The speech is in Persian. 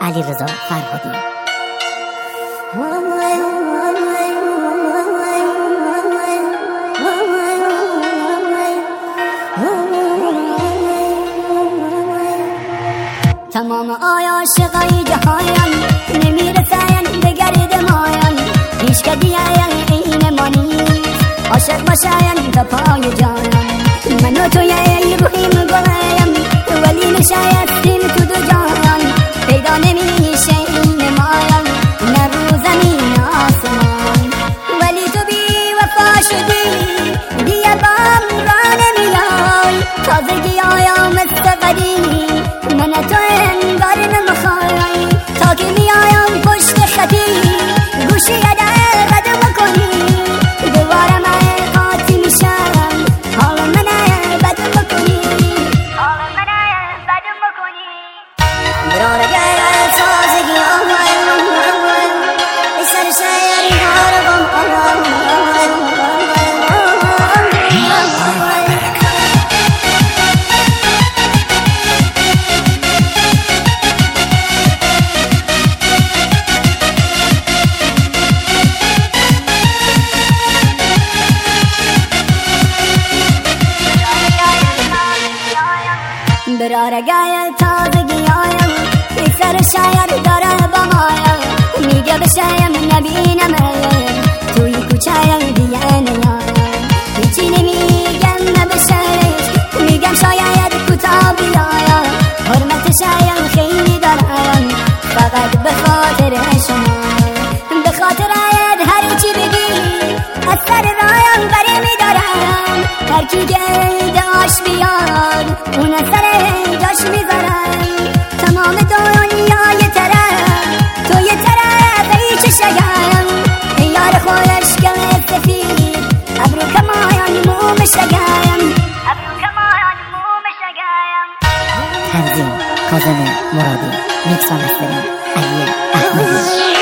علیرضا فرهادی. تمام عاشقای جهان نمیرسن به گرد مایان، هیچ که دیگه این ما نیست عاشق باشن تا پای جانم. من و توی روحیم گویم ولی نشستیم تو دو جهان، پیدا نمیشه این مایان نه رو زمین آسمان. ولی تو بی وفا شدی دیگه بام را نمیای، تازگی آیا مثل قدیم من تو انگار نمیخوای. تا که میایم پشت خطی گوشی یده قدم کنی، دوباره من قاطی میشم حال من بد بکنی، حال من بد بکنی. برار گیر تازگی سر شیری هارم برار گیر تازگی آیم سر شایر داره با مایم، میگه بشیم نبینم توی کوچه دیگه نیایم. هیچی نمیگم نبشرش میگم شاید کوتا بیایم، حرمت شایم خیلی دارم فقط به خاطر شما، به خاطرت هر چی بگی از سر رایم بری میدارم. هر کی گرد آش بیاد اون سر جاش میذارم. تمام دنیا یه طرف تو یه طرف ای چشگم، یار خورش که سفید ابرو کمایان موم شگم، ابرو کمایان موم شگم. تنظیم کاظم مرادی، میکس و مسترینگ علی احمدی.